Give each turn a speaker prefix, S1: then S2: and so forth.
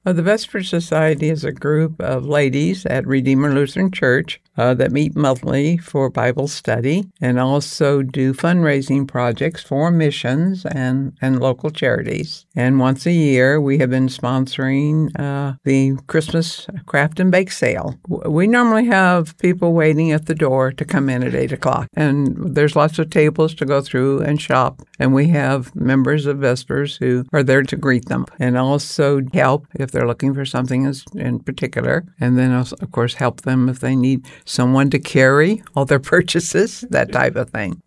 S1: The Vesper Society is a group of ladies at Redeemer Lutheran Church that meet monthly for Bible study and also do fundraising projects for missions and local charities. And once a year, we have been sponsoring the Christmas craft and bake sale. We normally have people waiting at the door to come in at 8 o'clock. And there's lots of tables to go through and shop. And we have members of Vespers who are there to greet them and also help if they're looking for something in particular. And then, also, of course, help them if they need someone to carry all their purchases, that type of thing.